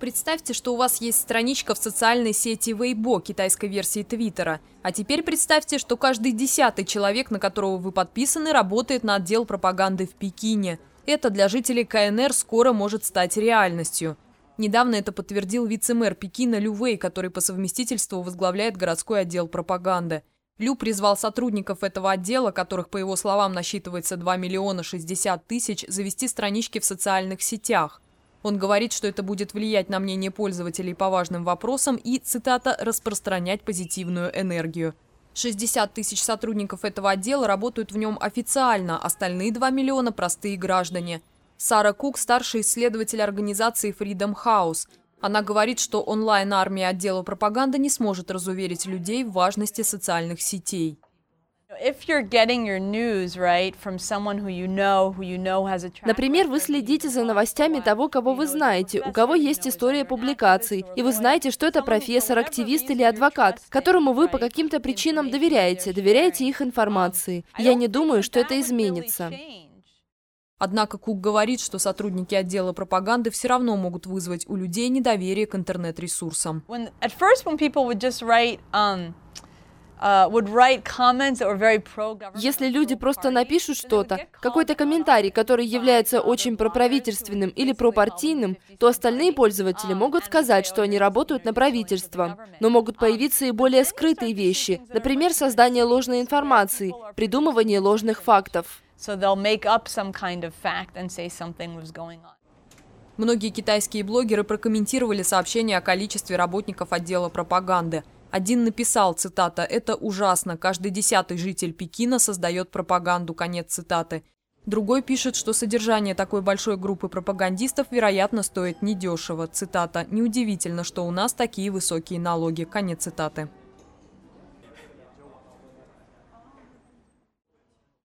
Представьте, что у вас есть страничка в социальной сети Weibo, китайской версии Твиттера. А теперь представьте, что каждый 10-й человек, на которого вы подписаны, работает на отдел пропаганды в Пекине. Это для жителей КНР скоро может стать реальностью. Недавно это подтвердил вице-мэр Пекина Лю Вэй, который по совместительству возглавляет городской отдел пропаганды. Лю призвал сотрудников этого отдела, которых, по его словам, насчитывается 2 миллиона 60 тысяч, завести странички в социальных сетях. Он говорит, что это будет влиять на мнение пользователей по важным вопросам и, цитата, «распространять позитивную энергию». 60 тысяч сотрудников этого отдела работают в нем официально, остальные 2 миллиона – простые граждане. Сара Кук – старший исследователь организации Freedom House. Она говорит, что онлайн-армия отдела пропаганды не сможет разуверить людей в важности социальных сетей. Например, вы следите за новостями того, кого вы знаете, у кого есть история публикаций, и вы знаете, что это профессор, активист или адвокат, которому вы по каким-то причинам доверяете их информации. Я не думаю, что это изменится. Однако Кук говорит, что сотрудники отдела пропаганды все равно могут вызвать у людей недоверие к интернет-ресурсам. Если люди просто напишут что-то, какой-то комментарий, который является очень проправительственным или пропартийным, то остальные пользователи могут сказать, что они работают на правительство. Но могут появиться и более скрытые вещи, например, создание ложной информации, придумывание ложных фактов. Многие китайские блогеры прокомментировали сообщение о количестве работников отдела пропаганды. Один написал, цитата, «Это ужасно, каждый 10-й житель Пекина создает пропаганду», конец цитаты. Другой пишет, что содержание такой большой группы пропагандистов, вероятно, стоит недешево, цитата, «Неудивительно, что у нас такие высокие налоги», конец цитаты.